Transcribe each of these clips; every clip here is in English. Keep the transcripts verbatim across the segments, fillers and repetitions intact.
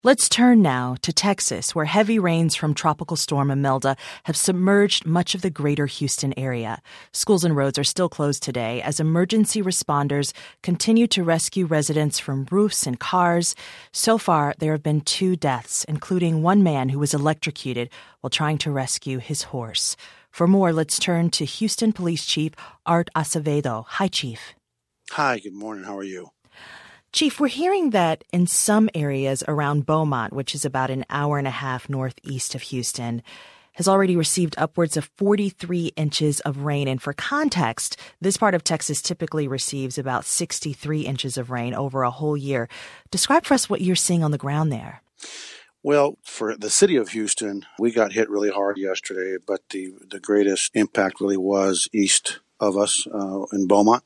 Let's turn now to Texas, where heavy rains from Tropical Storm Imelda have submerged much of the greater Houston area. Schools and roads are still closed today as emergency responders continue to rescue residents from roofs and cars. So far, there have been two deaths, including one man who was electrocuted while trying to rescue his horse. For more, let's turn to Houston Police Chief Art Acevedo. Hi, Chief. Hi, good morning. How are you? Chief, we're hearing that in some areas around Beaumont, which is about an hour and a half northeast of Houston, has already received upwards of forty-three inches of rain. And for context, this part of Texas typically receives about sixty-three inches of rain over a whole year. Describe for us what you're seeing on the ground there. Well, for the city of Houston, we got hit really hard yesterday, but the, the greatest impact really was east of us uh, in Beaumont.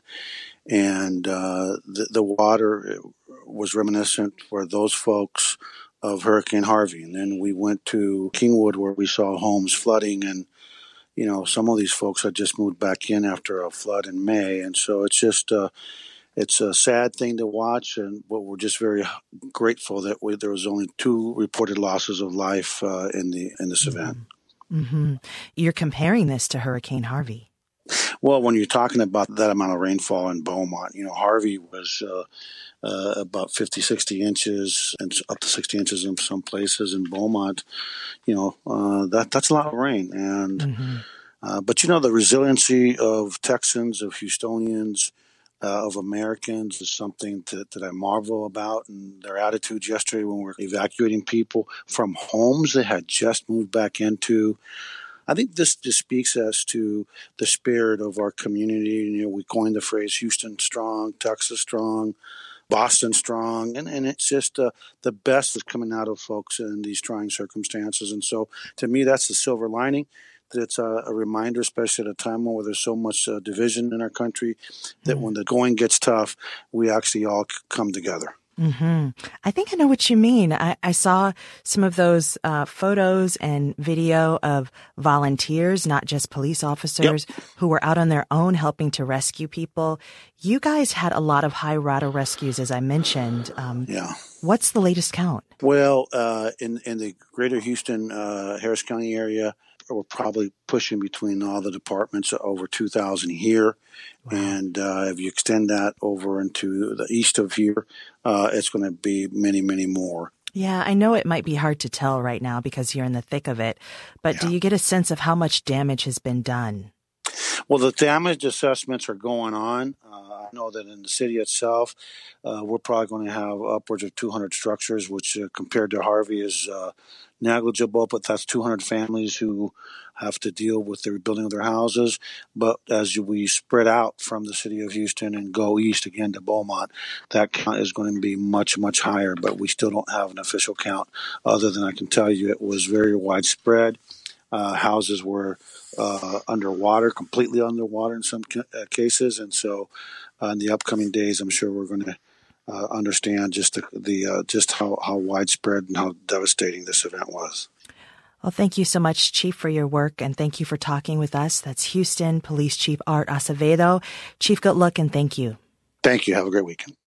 And uh, the, the water was reminiscent for those folks of Hurricane Harvey. And then we went to Kingwood, where we saw homes flooding. And, you know, some of these folks had just moved back in after a flood in May. And so it's just uh, it's a sad thing to watch. And but we're just very grateful that we, there was only two reported losses of life uh, in the in this mm-hmm. event. Mm-hmm. You're comparing this to Hurricane Harvey. Well, when you're talking about that amount of rainfall in Beaumont, you know, Harvey was uh, uh, about fifty, sixty inches and up to sixty inches in some places. In Beaumont, you know, uh, that that's a lot of rain. And mm-hmm. uh, but, you know, the resiliency of Texans, of Houstonians, uh, of Americans is something that, that I marvel about. And their attitudes yesterday when we were evacuating people from homes they had just moved back into. I think this just speaks as to the spirit of our community. You know, we coined the phrase Houston strong, Texas strong, Boston strong, and, and it's just uh, the best is coming out of folks in these trying circumstances. And so to me, that's the silver lining, that it's a, a reminder, especially at a time where there's so much uh, division in our country, that mm-hmm. when the going gets tough, we actually all come together. Mm-hmm. I think I know what you mean. I, I saw some of those uh, photos and video of volunteers, not just police officers, yep. who were out on their own helping to rescue people. You guys had a lot of high rata rescues, as I mentioned. Um, yeah. What's the latest count? Well, uh, in, in the greater Houston, uh, Harris County area, we're probably pushing between all the departments over two thousand here. Wow. And uh, if you extend that over into the east of here, uh, it's going to be many, many more. Yeah, I know it might be hard to tell right now because you're in the thick of it, but yeah. do you get a sense of how much damage has been done? Well, the damage assessments are going on. Uh, I know that in the city itself, uh, we're probably going to have upwards of two hundred structures, which uh, compared to Harvey is uh, negligible, but that's two hundred families who have to deal with the rebuilding of their houses. But as we spread out from the city of Houston and go east again to Beaumont, that count is going to be much, much higher, but we still don't have an official count other than I can tell you it was very widespread. Uh, houses were uh, underwater, completely underwater in some ca- uh, cases. And so uh, in the upcoming days, I'm sure we're going to uh, understand just the, the uh, just how, how widespread and how devastating this event was. Well, thank you so much, Chief, for your work, and thank you for talking with us. That's Houston Police Chief Art Acevedo. Chief, good luck and thank you. Thank you. Have a great weekend.